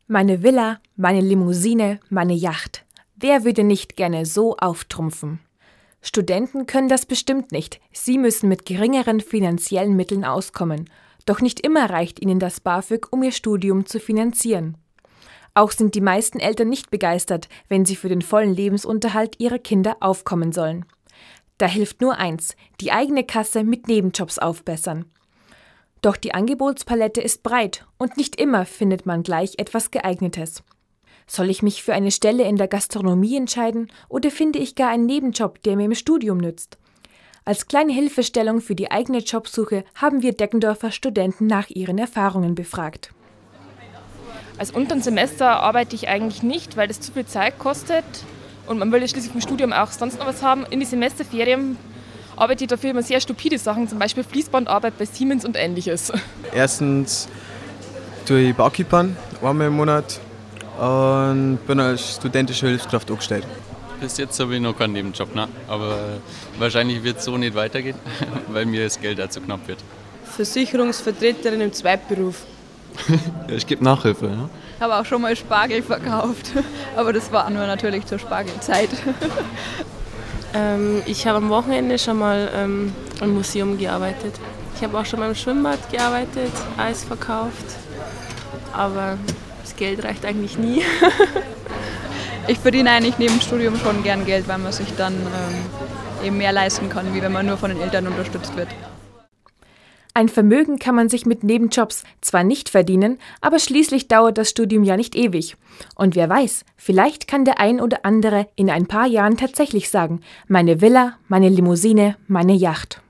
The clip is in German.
Meine Villa, meine Limousine, meine Yacht. Wer würde nicht gerne so auftrumpfen? Studenten können das bestimmt nicht. Sie müssen mit geringeren finanziellen Mitteln auskommen. Doch nicht immer reicht ihnen das BAföG, um ihr Studium zu finanzieren. Auch sind die meisten Eltern nicht begeistert, wenn sie für den vollen Lebensunterhalt ihrer Kinder aufkommen sollen. Da hilft nur eins: die eigene Kasse mit Nebenjobs aufbessern. Doch die Angebotspalette ist breit und nicht immer findet man gleich etwas Geeignetes. Soll ich mich für eine Stelle in der Gastronomie entscheiden oder finde ich gar einen Nebenjob, der mir im Studium nützt? Als kleine Hilfestellung für die eigene Jobsuche haben wir Deggendorfer Studenten nach ihren Erfahrungen befragt. Als unteren Semester arbeite ich eigentlich nicht, weil das zu viel Zeit kostet und man will ja schließlich vom Studium auch sonst noch was haben. In die Semesterferien arbeite ich dafür immer sehr stupide Sachen, zum Beispiel Fließbandarbeit bei Siemens und Ähnliches. Erstens tue ich Barkeepern einmal im Monat und bin als studentische Hilfskraft angestellt. Bis jetzt habe ich noch keinen Nebenjob, ne? Aber wahrscheinlich wird es so nicht weitergehen, weil mir das Geld dazu knapp wird. Versicherungsvertreterin im Zweitberuf. Ja, ich gebe Nachhilfe. Ja? Ich habe auch schon mal Spargel verkauft, aber das war nur natürlich zur Spargelzeit. Ich habe am Wochenende schon mal im Museum gearbeitet. Ich habe auch schon mal im Schwimmbad gearbeitet, Eis verkauft, aber das Geld reicht eigentlich nie. Ich verdiene eigentlich neben dem Studium schon gern Geld, weil man sich dann eben mehr leisten kann, wie wenn man nur von den Eltern unterstützt wird. Ein Vermögen kann man sich mit Nebenjobs zwar nicht verdienen, aber schließlich dauert das Studium ja nicht ewig. Und wer weiß, vielleicht kann der ein oder andere in ein paar Jahren tatsächlich sagen: meine Villa, meine Limousine, meine Yacht.